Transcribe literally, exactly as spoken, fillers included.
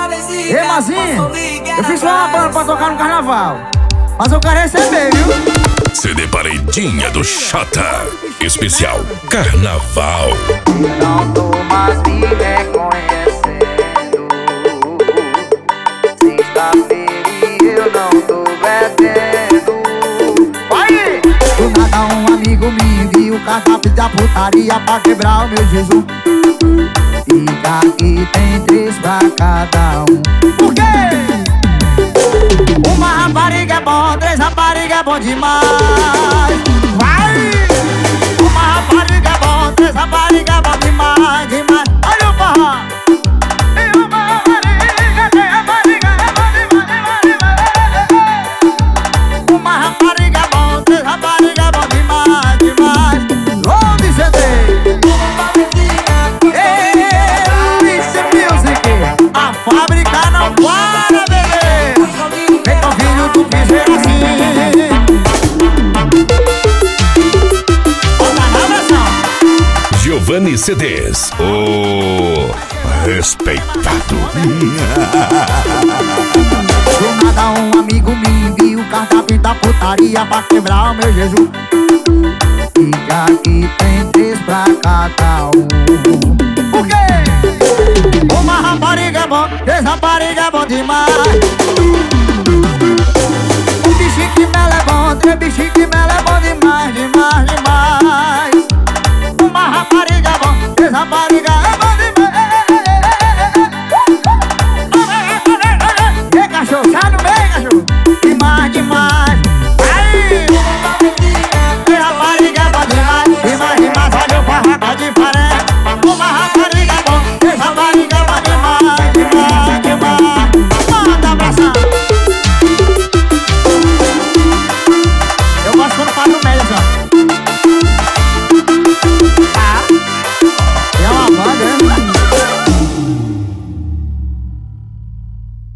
Ei, Mazinho, eu fiz só uma banda pra tocar no carnaval, mas eu quero receber, viu? C D Paredinha do Xota, especial Carnaval. Não tô mais me reconhecendo. Sexta-feira e eu não tô bebendo. Vai! Do nada um amigo me envia o cardápio da putaria pra quebrar o meu jejum. Fica aqui, tem três pra cada um. Por quê? Uma rapariga é bom, três rapariga é bom demais. Vai! Uma rapariga é bom, três rapariga é bom demais, demais. Olha o forró! E uma rapariga, três rapariga é bom demais, demais, demais. Uma rapariga é bom, três rapariga é bom demais, demais. Onde C D? A fábrica não para, bebê. Então filho do piseiro assim. Bota na versão. Giovanni C Ds, o respeitado. Do nada um amigo me envia o cardápio da putaria pra quebrar o meu jejum. Fica aqui, tem três pra cada um. Por quê? Uma rapariga é bom, três rapariga é bom demais.